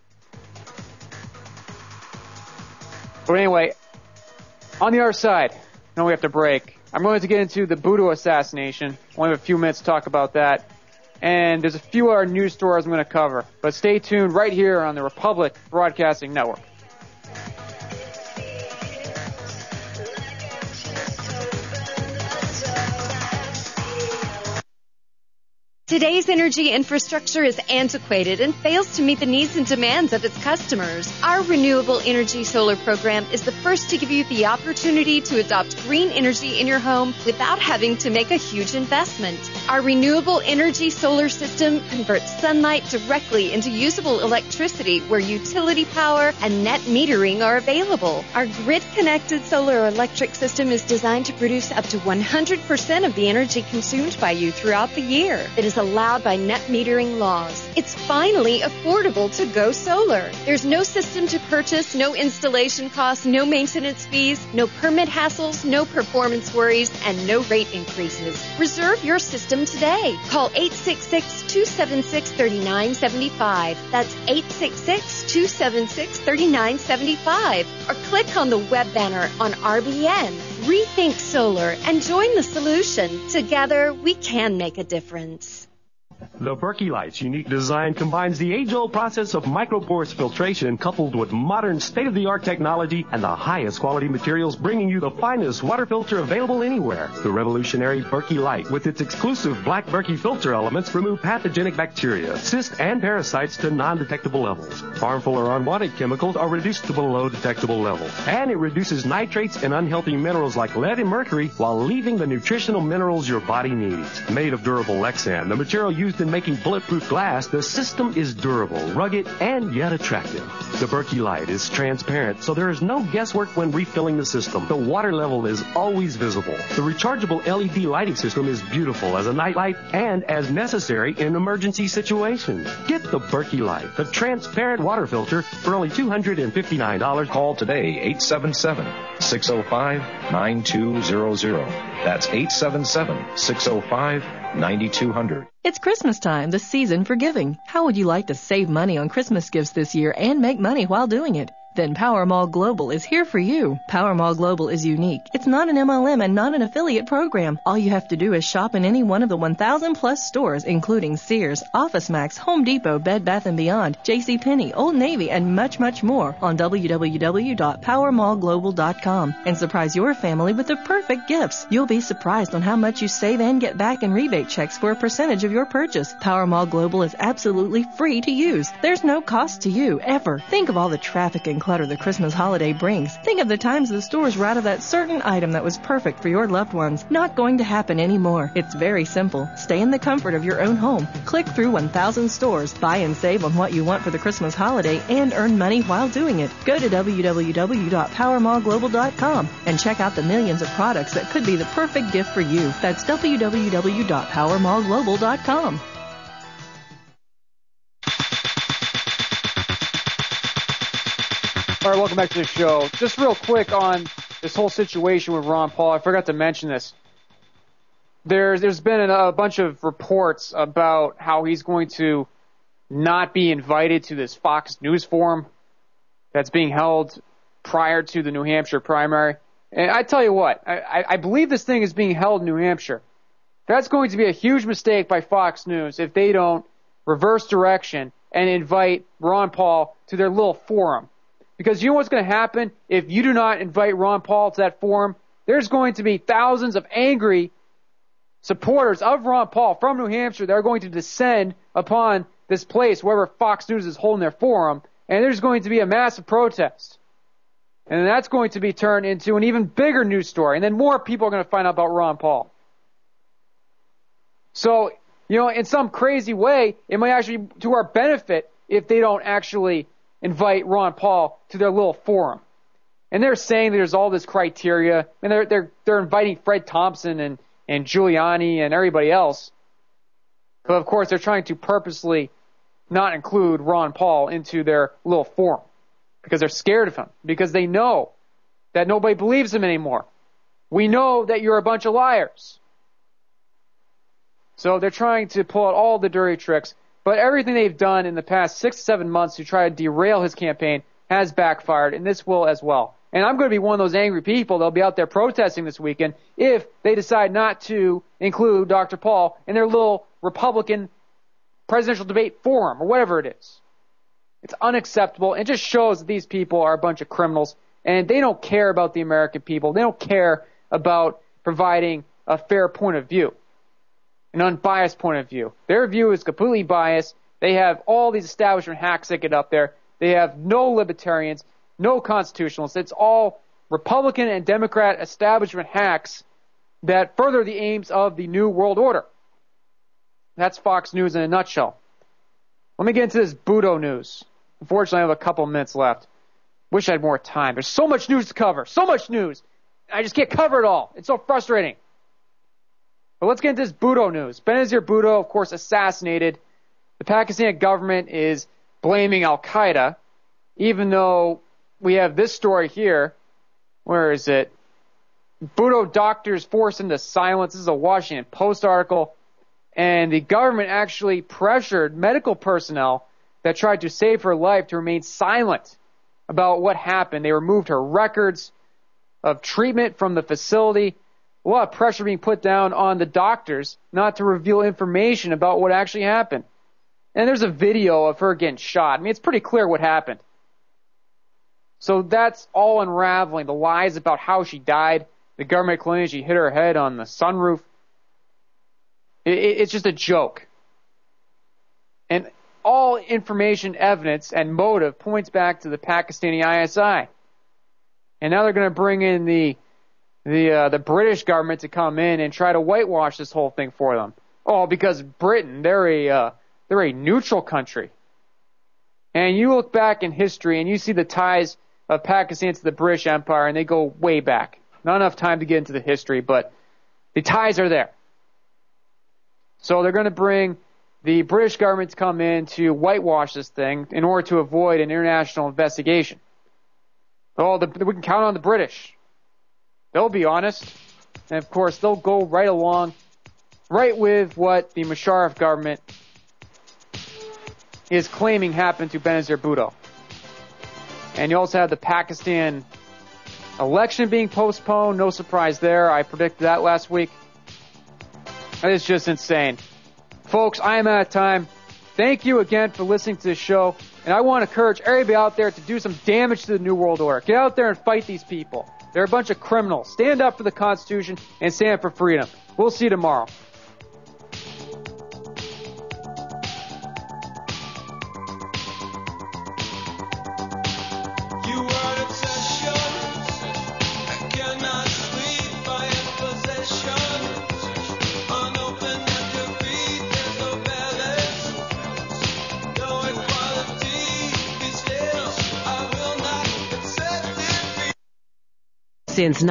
But anyway, on the other side, now we have to break. I'm going to get into the Buddha assassination. I only have a few minutes to talk about that. And there's a few other news stories I'm going to cover. But stay tuned right here on the Republic Broadcasting Network. Today's energy infrastructure is antiquated and fails to meet the needs and demands of its customers. Our renewable energy solar program is the first to give you the opportunity to adopt green energy in your home without having to make a huge investment. Our renewable energy solar system converts sunlight directly into usable electricity where utility power and net metering are available. Our grid-connected solar electric system is designed to produce up to one hundred percent of the energy consumed by you throughout the year. It is allowed by net metering laws. It's finally affordable to go solar. There's no system to purchase, no installation costs, no maintenance fees, no permit hassles, no performance worries, and no rate increases. Reserve your system today. Call eight six six, two seven six, three nine seven five. That's eight six six, two seven six, three nine seven five. Or click on the web banner on R B N. Rethink solar and join the solution. Together, we can make a difference. The Berkey Light's unique design combines the age-old process of microporous filtration coupled with modern state-of-the-art technology and the highest quality materials, bringing you the finest water filter available anywhere. The revolutionary Berkey Light, with its exclusive black Berkey filter elements, remove pathogenic bacteria, cysts, and parasites to non-detectable levels. Harmful or unwanted chemicals are reduced to below detectable levels. And it reduces nitrates and unhealthy minerals like lead and mercury while leaving the nutritional minerals your body needs. Made of durable Lexan, the material used in making bulletproof glass, the system is durable, rugged, and yet attractive. The Berkey Light is transparent, so there is no guesswork when refilling the system. The water level is always visible. The rechargeable L E D lighting system is beautiful as a night light and as necessary in emergency situations. Get the Berkey Light, the transparent water filter, for only two hundred fifty-nine dollars. Call today, eight seven seven, six oh five, nine two zero zero. That's eight seven seven, six oh five, nine two zero zero. It's Christmas time, the season for giving. How would you like to save money on Christmas gifts this year and make money while doing it? Then Power Mall Global is here for you. Power Mall Global is unique. It's not an M L M and not an affiliate program. All you have to do is shop in any one of the one thousand plus stores, including Sears, OfficeMax, Home Depot, Bed Bath and Beyond, JCPenney, Old Navy, and much, much more on w w w dot power mall global dot com and surprise your family with the perfect gifts. You'll be surprised on how much you save and get back in rebate checks for a percentage of your purchase. Power Mall Global is absolutely free to use. There's no cost to you, ever. Think of all the traffic and clutter the Christmas holiday brings. Think of the times the stores were out of that certain item that was perfect for your loved ones. Not going to happen anymore. It's very simple. Stay in the comfort of your own home. Click through one thousand stores, buy and save on what you want for the Christmas holiday, and earn money while doing it. Go to w w w dot power mall global dot com and check out the millions of products that could be the perfect gift for you. That's w w w dot power mall global dot com. All right, welcome back to the show. Just real quick on this whole situation with Ron Paul. I forgot to mention this. There's there's been a bunch of reports about how he's going to not be invited to this Fox News forum that's being held prior to the New Hampshire primary. And I tell you what, I, I believe this thing is being held in New Hampshire. That's going to be a huge mistake by Fox News if they don't reverse direction and invite Ron Paul to their little forum. Because you know what's going to happen if you do not invite Ron Paul to that forum? There's going to be thousands of angry supporters of Ron Paul from New Hampshire that are going to descend upon this place, wherever Fox News is holding their forum, and there's going to be a massive protest. And that's going to be turned into an even bigger news story. And then more people are going to find out about Ron Paul. So, you know, in some crazy way, it might actually be to our benefit if they don't actually invite Ron Paul to their little forum. And they're saying there's all this criteria, and they're they're they're inviting Fred Thompson and, and Giuliani and everybody else. But of course, they're trying to purposely not include Ron Paul into their little forum because they're scared of him, because they know that nobody believes him anymore. We know that you're a bunch of liars. So they're trying to pull out all the dirty tricks, but everything they've done in the past six to seven months to try to derail his campaign has backfired, and this will as well. And I'm going to be one of those angry people that'll be out there protesting this weekend if they decide not to include Doctor Paul in their little Republican presidential debate forum or whatever it is. It's unacceptable. It just shows that these people are a bunch of criminals, and they don't care about the American people. They don't care about providing a fair point of view, an unbiased point of view. Their view is completely biased. They have all these establishment hacks that get up there. They have no libertarians, no constitutionalists. It's all Republican and Democrat establishment hacks that further the aims of the New World Order. That's Fox News in a nutshell. Let me get into this Budo news. Unfortunately, I have a couple minutes left. Wish I had more time. There's so much news to cover. So much news. I just can't cover it all. It's so frustrating. But let's get into this Bhutto news. Benazir Bhutto, of course, assassinated. The Pakistani government is blaming Al-Qaeda, even though we have this story here. Where is it? Bhutto doctors forced into silence. This is a Washington Post article. And the government actually pressured medical personnel that tried to save her life to remain silent about what happened. They removed her records of treatment from the facility. A lot of pressure being put down on the doctors not to reveal information about what actually happened. And there's a video of her getting shot. I mean, it's pretty clear what happened. So that's all unraveling. The lies about how she died. The government claiming she hit her head on the sunroof. It, it, it's just a joke. And all information, evidence, and motive points back to the Pakistani I S I. And now they're going to bring in the the uh, the British government to come in and try to whitewash this whole thing for them. Oh, because Britain, they're a uh, they're a neutral country. And you look back in history and you see the ties of Pakistan to the British Empire, and they go way back. Not enough time to get into the history, but the ties are there. So they're going to bring the British government to come in to whitewash this thing in order to avoid an international investigation. Oh, the, we can count on the British. They'll be honest. And, of course, they'll go right along, right with what the Musharraf government is claiming happened to Benazir Bhutto. And you also have the Pakistan election being postponed. No surprise there. I predicted that last week. It's just insane. Folks, I am out of time. Thank you again for listening to the show. And I want to encourage everybody out there to do some damage to the New World Order. Get out there and fight these people. They're a bunch of criminals. Stand up for the Constitution and stand up for freedom. We'll see you tomorrow. Since